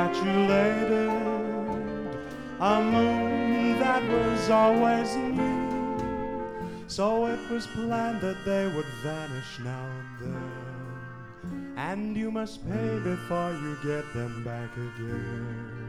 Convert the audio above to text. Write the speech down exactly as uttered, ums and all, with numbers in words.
congratulated a moon that was always new. So it was planned that they would vanish now and then, and you must pay before you get them back again.